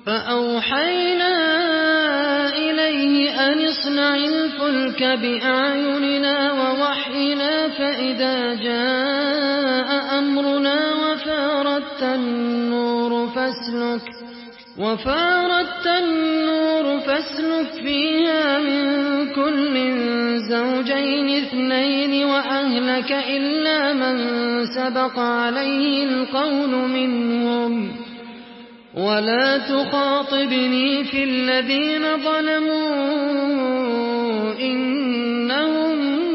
فأوحينا إليه أن اصنع الفلك بأعيننا ووحينا فإذا جاء أمرنا وفارت النور فاسلك فيها من كل زوجين اثنين وأهلك إلا من سبق عليه القول منهم ولا تخاطبني في الذين ظلموا إنهم